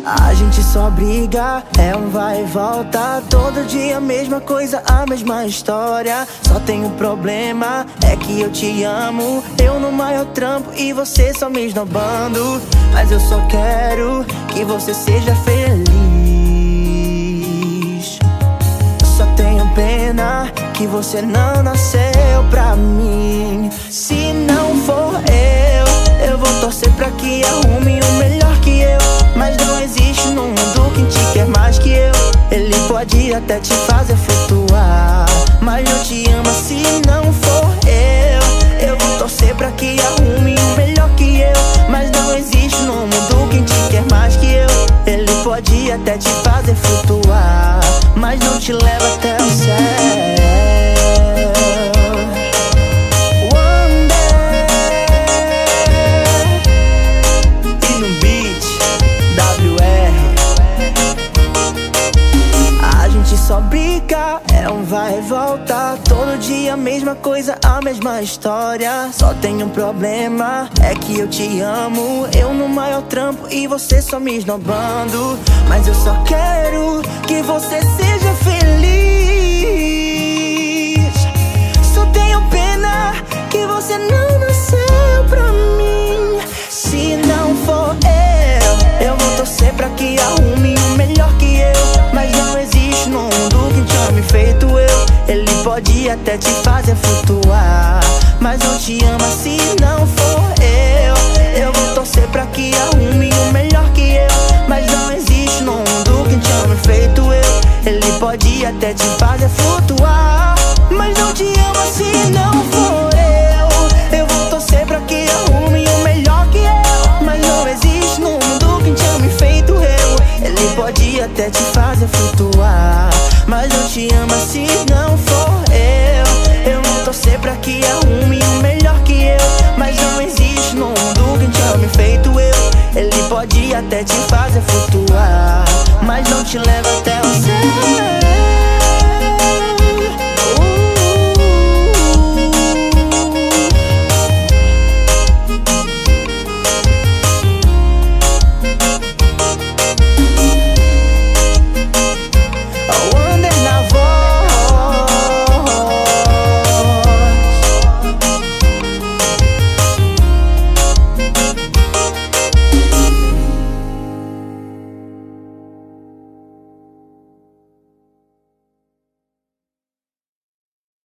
A gente só briga, é um vai e volta. Todo dia a mesma coisa, a mesma história. Só tem um problema, é que eu te amo. Eu no maior trampo e você só me esnobando. Mas eu só quero que você seja feliz. Só tenho pena que você não nasceu pra mim. Se não for eu vou torcer pra que arrume um melhor que eu. Mas não existe no mundo quem te quer mais que eu. Ele pode até te fazer flutuar, mas não te ama se não for eu vou torcer pra que arrume um melhor que eu. Mas não existe no mundo quem te quer mais que eu. Ele pode até te fazer flutuar, mas não te leva até o céu. Só briga, é um vai e volta. Todo dia a mesma coisa, a mesma história. Só tem um problema, é que eu te amo. Eu no maior trampo e você só me esnobando. Mas eu só quero que você seja feliz. Só tenho pena que você não nasceu pra mim. Se não for eu vou torcer pra que arrume um melhor que eu. Mas não existe no mundo quem te ame feito eu. Ele pode até te fazer flutuar, mas não te ama se não for eu vou torcer pra que arrume um melhor que eu. Mas não existe no mundo quem te ame feito eu. Ele pode até te fazer flutuar, mas não te ama se não for eu vou torcer pra que arrume um melhor que eu. Mas não existe no mundo quem te ame feito eu. Ele pode até te fazer flutuar, mas não te ama se não for eu vou torcer pra que arrume um melhor que eu. Mas não existe no mundo quem te ame feito eu. Ele pode até te fazer flutuar, mas não te leva até